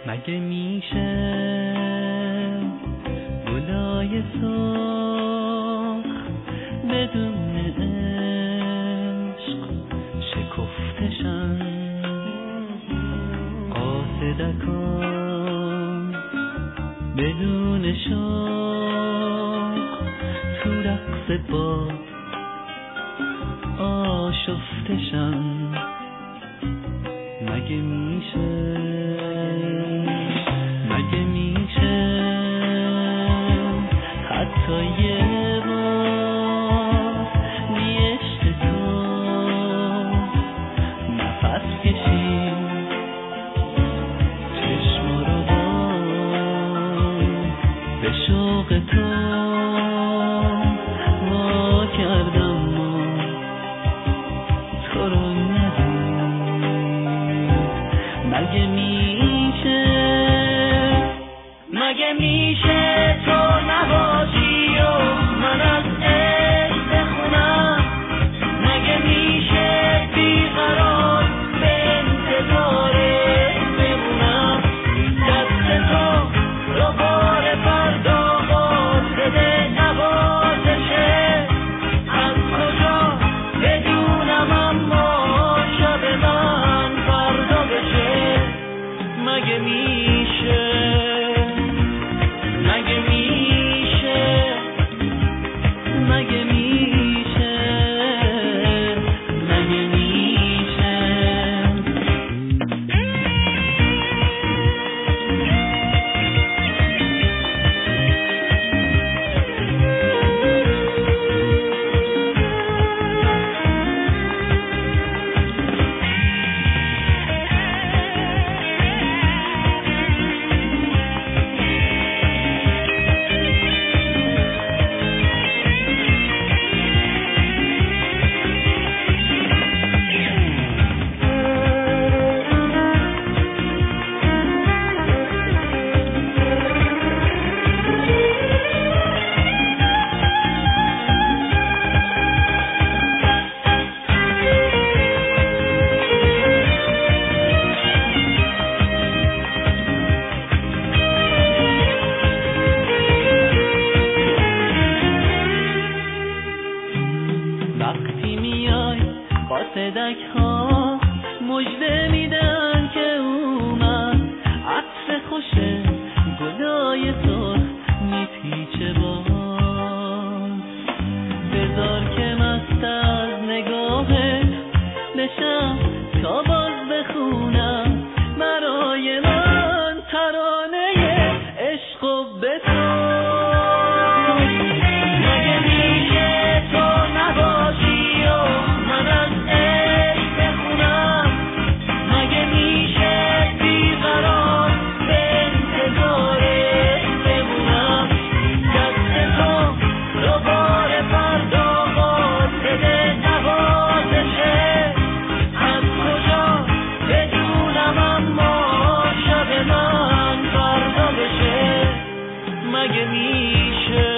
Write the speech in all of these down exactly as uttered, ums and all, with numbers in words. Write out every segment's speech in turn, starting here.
مگه میشه گلای سرخ بدون عشق شکفتشن، قاصدکان بدون شوق تو رقص با آشفتشن. مگه میشه مگه میشه حتی یه بار نیشت تو نفس کشیم چشم رو باز به شوق تو وا کردم ما تو رو مگه میشه مگه میشه تو نباشی و من از عشق بخونم؟ مگه میشه بیقرار به انتظارت بمونم؟ دست تو رو بار فردا قاصده نوازشه، از کجا بدونم اما شب من فردا بشه. مگه میشه مگه میشه مگه میشه مگه میشه وقتی میای قاصدک ها مژده میدن که اومد، عطر خوش گلای سرخ میپیچه باز. بذار که مست از نگاهت بشم تا باز بخونم برای من ترانه عشق و بساز. مگه میشه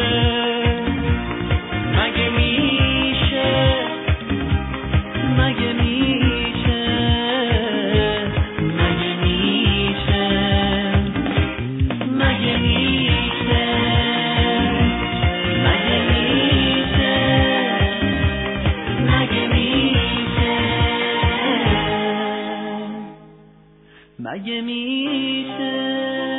مگه میشه مگه میشه مگه میشه مگه میشه مگه میشه مگه میشه مگه میشه